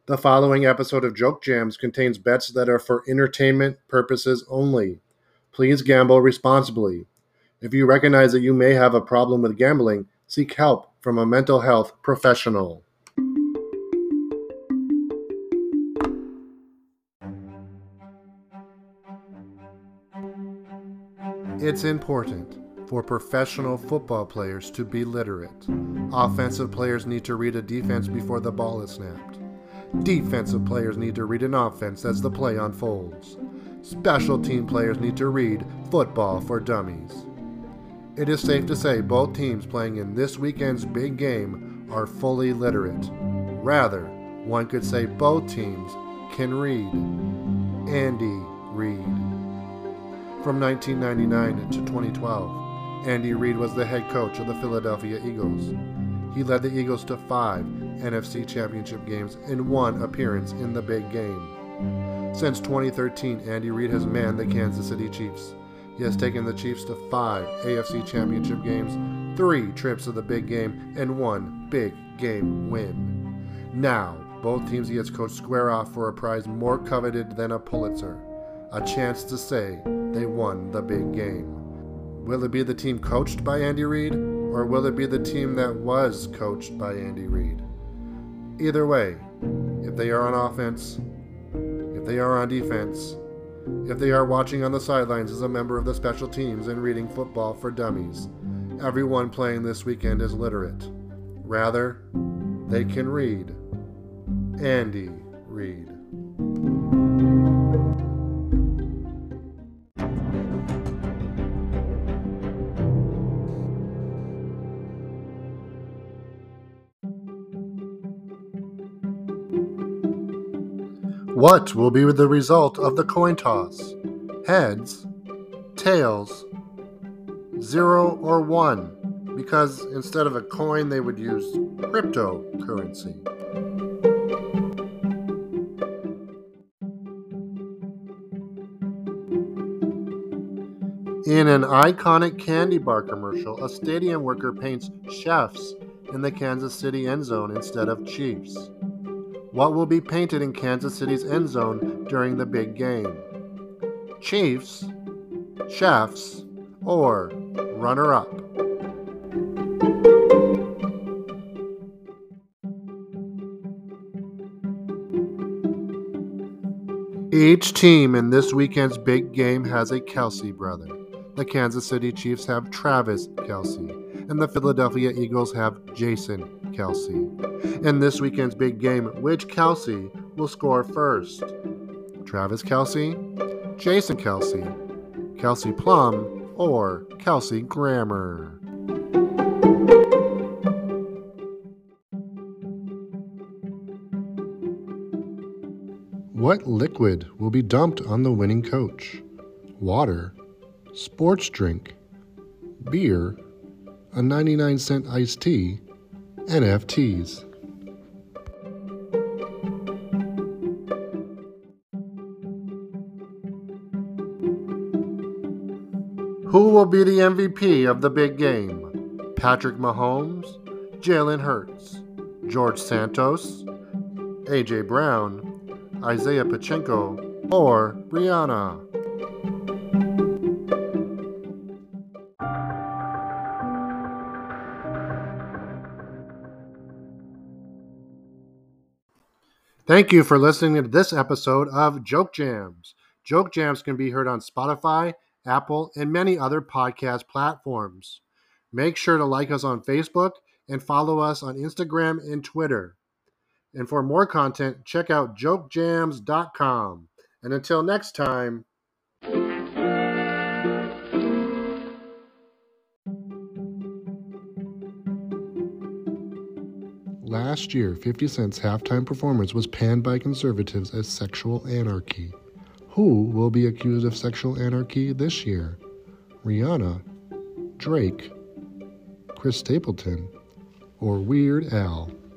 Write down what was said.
The following episode of Joke Jams contains bets that are for entertainment purposes only. Please gamble responsibly. If you recognize that you may have a problem with gambling, seek help from a mental health professional. It's important for professional football players to be literate. Offensive players need to read a defense before the ball is snapped. Defensive players need to read an offense as the play unfolds. Special team players need to read Football for Dummies. It is safe to say both teams playing in this weekend's big game are fully literate. Rather, one could say both teams can read. Andy Reid. From 1999 to 2012, Andy Reid was the head coach of the Philadelphia Eagles. He led the Eagles to 5 NFC Championship games and 1 appearance in the big game. Since 2013, Andy Reid has manned the Kansas City Chiefs. He has taken the Chiefs to 5 AFC Championship games, 3 trips to the big game, and 1 big game win. Now, both teams he has coached square off for a prize more coveted than a Pulitzer, a chance to say they won the big game. Will it be the team coached by Andy Reid, or will it be the team that was coached by Andy Reid? Either way, if they are on offense, if they are on defense, if they are watching on the sidelines as a member of the special teams and reading Football for Dummies, everyone playing this weekend is literate. Rather, they can read Andy Reid. What will be the result of the coin toss? Heads, tails, 0 or 1, because instead of a coin they would use cryptocurrency. In an iconic candy bar commercial, a stadium worker paints chefs in the Kansas City end zone instead of Chiefs. What will be painted in Kansas City's end zone during the big game? Chiefs, chefs, or runner-up? Each team in this weekend's big game has a Kelce brother. The Kansas City Chiefs have Travis Kelce, and the Philadelphia Eagles have Jason Kelce. In this weekend's big game, which Kelce will score first? Travis Kelce, Jason Kelce, Kelsey Plum, or Kelsey Grammer? What liquid will be dumped on the winning coach? Water, sports drink, beer, a 99-cent iced tea, NFTs. Who will be the MVP of the big game? Patrick Mahomes, Jalen Hurts, George Santos, A.J. Brown, Isaiah Pacheco, or Rihanna? Thank you for listening to this episode of Joke Jams. Joke Jams can be heard on Spotify, Apple, and many other podcast platforms. Make sure to like us on Facebook and follow us on Instagram and Twitter. And for more content, check out jokejams.com. And until next time. Last year, 50 Cent's halftime performance was panned by conservatives as sexual anarchy. Who will be accused of sexual anarchy this year? Rihanna, Drake, Chris Stapleton, or Weird Al?